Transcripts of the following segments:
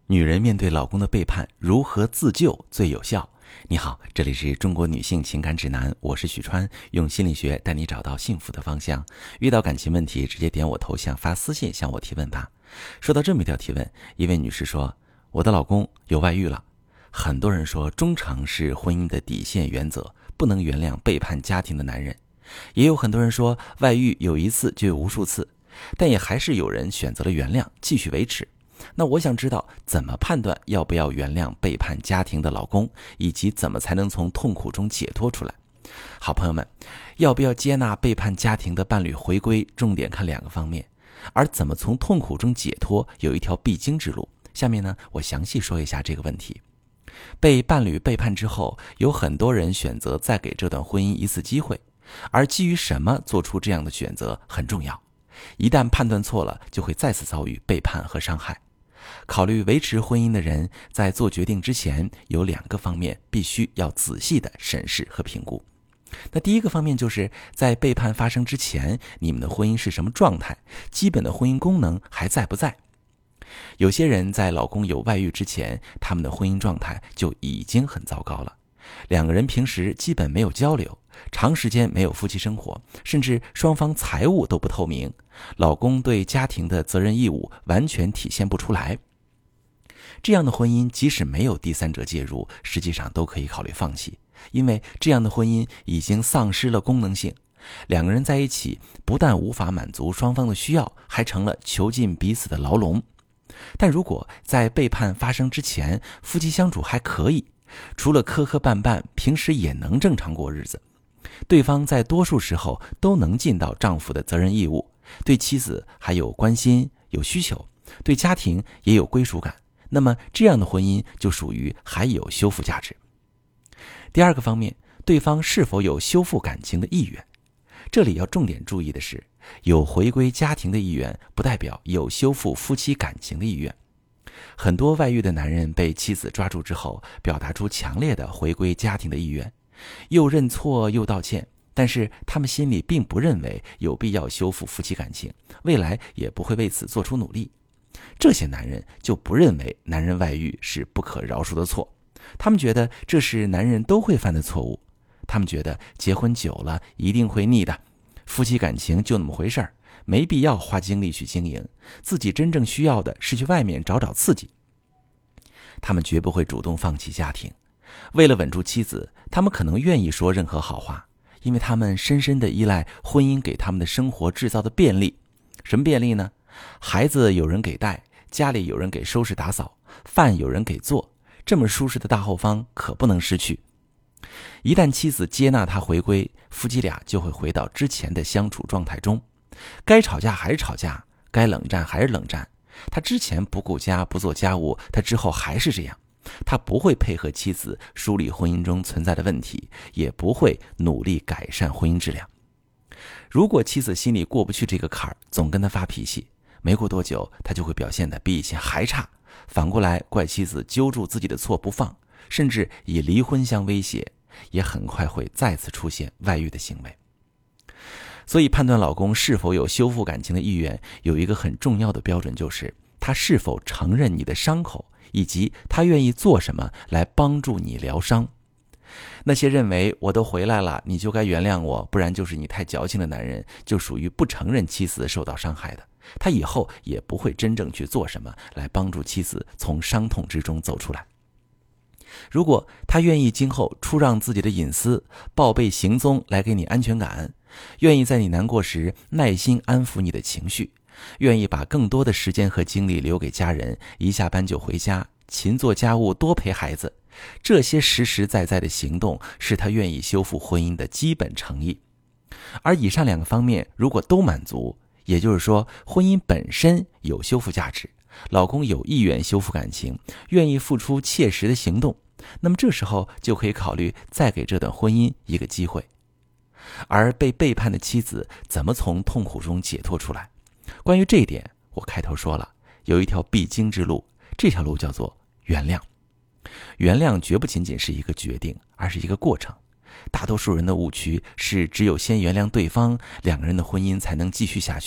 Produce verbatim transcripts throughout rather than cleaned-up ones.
女人面对老公的背叛，如何自救最有效？你好，这里是中国女性情感指南，我是许川，用心理学带你找到幸福的方向。遇到感情问题，直接点我头像发私信向我提问吧。说到这么一条提问，一位女士说，我的老公有外遇了。很多人说忠诚是婚姻的底线原则，不能原谅背叛家庭的男人。也有很多人说外遇有一次就有无数次，但也还是有人选择了原谅，继续维持。那我想知道怎么判断要不要原谅背叛家庭的老公，以及怎么才能从痛苦中解脱出来。好朋友们，要不要接纳背叛家庭的伴侣回归，重点看两个方面，而怎么从痛苦中解脱有一条必经之路。下面呢，我详细说一下这个问题。被伴侣背叛之后，有很多人选择再给这段婚姻一次机会，而基于什么做出这样的选择很重要。一旦判断错了，就会再次遭遇背叛和伤害。考虑维持婚姻的人，在做决定之前，有两个方面必须要仔细的审视和评估。那第一个方面就是在背叛发生之前，你们的婚姻是什么状态，基本的婚姻功能还在不在。有些人在老公有外遇之前，他们的婚姻状态就已经很糟糕了。两个人平时基本没有交流，长时间没有夫妻生活，甚至双方财务都不透明，老公对家庭的责任义务完全体现不出来。这样的婚姻即使没有第三者介入，实际上都可以考虑放弃，因为这样的婚姻已经丧失了功能性。两个人在一起不但无法满足双方的需要，还成了囚禁彼此的牢笼。但如果在背叛发生之前，夫妻相处还可以，除了磕磕绊绊，平时也能正常过日子，对方在多数时候都能尽到丈夫的责任义务，对妻子还有关心有需求，对家庭也有归属感，那么这样的婚姻就属于还有修复价值。第二个方面，对方是否有修复感情的意愿。这里要重点注意的是，有回归家庭的意愿不代表有修复夫妻感情的意愿。很多外遇的男人被妻子抓住之后，表达出强烈的回归家庭的意愿，又认错又道歉，但是他们心里并不认为有必要修复夫妻感情，未来也不会为此做出努力。这些男人就不认为男人外遇是不可饶恕的错，他们觉得这是男人都会犯的错误。他们觉得结婚久了一定会腻的，夫妻感情就那么回事儿，没必要花精力去经营，自己真正需要的是去外面找找刺激。他们绝不会主动放弃家庭，为了稳住妻子，他们可能愿意说任何好话，因为他们深深地依赖婚姻给他们的生活制造的便利。什么便利呢？孩子有人给带，家里有人给收拾打扫，饭有人给做，这么舒适的大后方可不能失去。一旦妻子接纳他回归，夫妻俩就会回到之前的相处状态中，该吵架还是吵架，该冷战还是冷战。他之前不顾家不做家务，他之后还是这样。他不会配合妻子梳理婚姻中存在的问题，也不会努力改善婚姻质量。如果妻子心里过不去这个坎儿，总跟他发脾气，没过多久他就会表现得比以前还差，反过来怪妻子揪住自己的错不放，甚至以离婚相威胁，也很快会再次出现外遇的行为。所以判断老公是否有修复感情的意愿，有一个很重要的标准，就是他是否承认你的伤口，以及他愿意做什么来帮助你疗伤。那些认为我都回来了，你就该原谅我，不然就是你太矫情的男人，就属于不承认妻子受到伤害的。他以后也不会真正去做什么来帮助妻子从伤痛之中走出来。如果他愿意今后出让自己的隐私，报备行踪来给你安全感，愿意在你难过时耐心安抚你的情绪，愿意把更多的时间和精力留给家人，一下班就回家，勤做家务，多陪孩子，这些实实在在的行动是他愿意修复婚姻的基本诚意。而以上两个方面如果都满足，也就是说婚姻本身有修复价值，老公有意愿修复感情，愿意付出切实的行动，那么这时候就可以考虑再给这段婚姻一个机会。而被背叛的妻子怎么从痛苦中解脱出来？关于这一点，我开头说了，有一条必经之路，这条路叫做原谅。原谅绝不仅仅是一个决定，而是一个过程。大多数人的误区是只有先原谅对方，两个人的婚姻才能继续下去。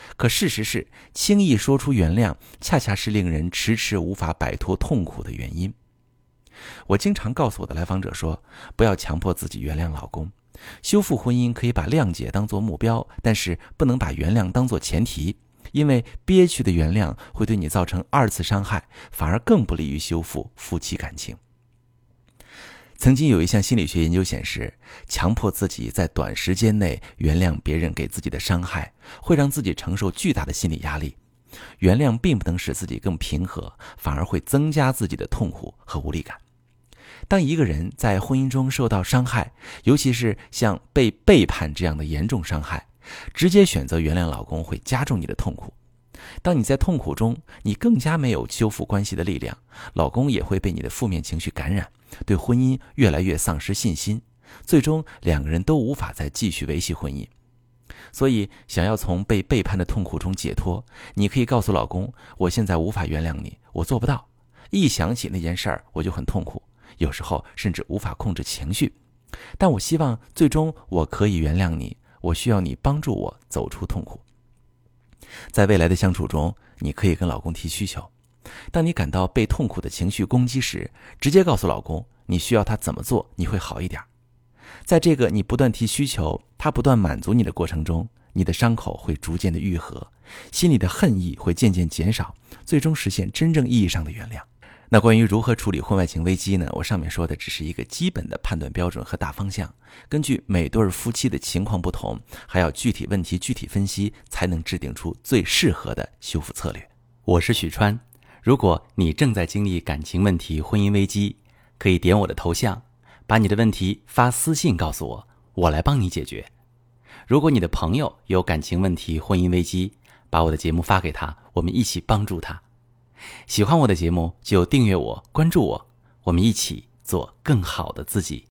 可事实是，轻易说出原谅，恰恰是令人迟迟无法摆脱痛苦的原因。我经常告诉我的来访者说，不要强迫自己原谅老公。修复婚姻可以把谅解当作目标，但是不能把原谅当作前提，因为憋屈的原谅会对你造成二次伤害，反而更不利于修复夫妻感情。曾经有一项心理学研究显示，强迫自己在短时间内原谅别人给自己的伤害，会让自己承受巨大的心理压力。原谅并不能使自己更平和，反而会增加自己的痛苦和无力感。当一个人在婚姻中受到伤害，尤其是像被背叛这样的严重伤害，直接选择原谅老公会加重你的痛苦。当你在痛苦中，你更加没有修复关系的力量，老公也会被你的负面情绪感染，对婚姻越来越丧失信心，最终两个人都无法再继续维系婚姻。所以想要从被背叛的痛苦中解脱，你可以告诉老公，我现在无法原谅你，我做不到，一想起那件事儿我就很痛苦，有时候甚至无法控制情绪，但我希望最终我可以原谅你，我需要你帮助我走出痛苦。在未来的相处中，你可以跟老公提需求，当你感到被痛苦的情绪攻击时，直接告诉老公你需要他怎么做你会好一点。在这个你不断提需求，他不断满足你的过程中，你的伤口会逐渐的愈合，心里的恨意会渐渐减少，最终实现真正意义上的原谅。那关于如何处理婚外情危机呢？我上面说的只是一个基本的判断标准和大方向，根据每对夫妻的情况不同，还要具体问题具体分析，才能制定出最适合的修复策略。我是许川，如果你正在经历感情问题、婚姻危机，可以点我的头像，把你的问题发私信告诉我，我来帮你解决。如果你的朋友有感情问题、婚姻危机，把我的节目发给他，我们一起帮助他。喜欢我的节目就订阅我、关注我，我们一起做更好的自己。